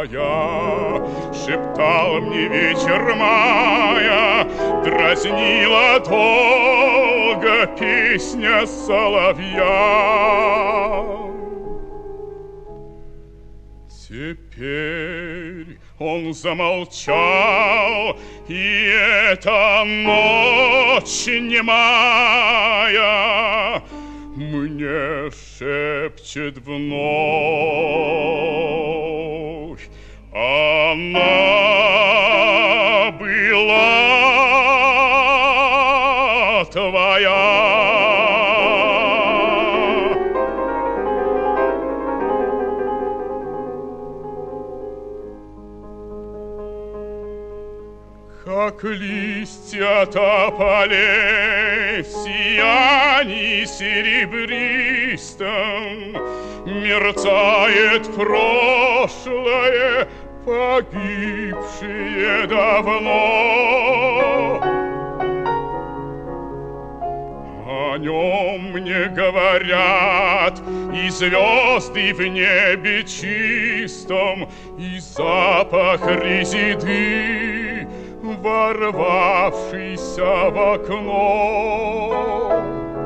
моя, шептал мне вечер мая, дразнила долго песня соловья. Теперь он замолчал, и эта ночь немая мне шепчет вновь: она была твоя. Как листья тополей в сиянии серебристом мерцает прошлое, погибшее давно. О нем мне говорят и звезды в небе чистом, и запах резиды, ворвавшийся в окно.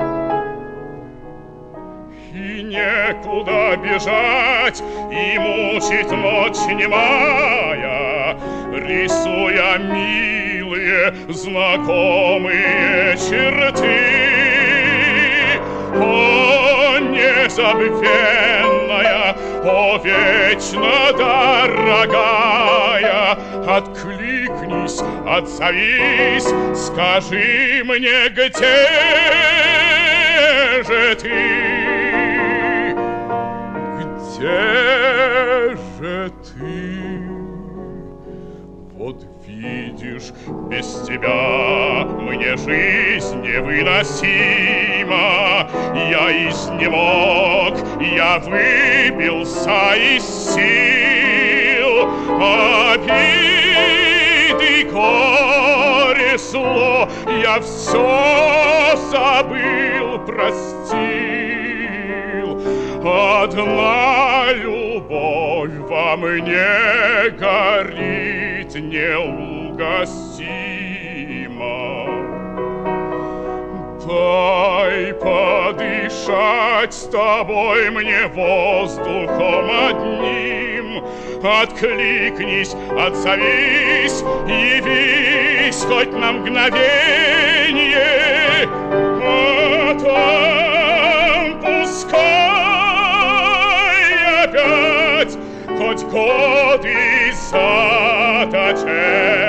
И некуда бежать, и мучить ночь немая, рисуя милые знакомые черты. О, незабвенная, о, вечно дорогая, откликнись, отзовись, скажи мне, где же ты? Где же ты? Вот видишь, без тебя мне жизнь невыносима. Я изнемог, я выбился из сил. Обиды, горе, зло, я все забыл, простил. Одна любовь во мне горит неугасимо. Дай подышать с тобой мне воздухом одним. Откликнись, отзовись, явись хоть на мгновенье. А там пускай опять хоть годы заточения.